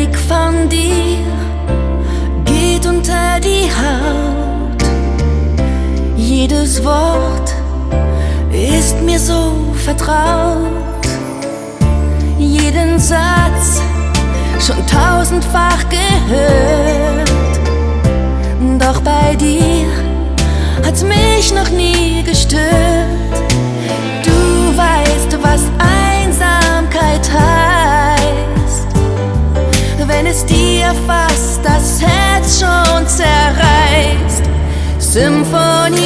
Blick von dir geht unter die Haut. Jedes Wort ist mir so vertraut. Jeden Satz schon tausendfach gehört. Doch bei dir hat's mich noch nie gestört. Du weißt, was Einsamkeit heißt, wenn es dir fast das Herz schon zerreißt. Symphonie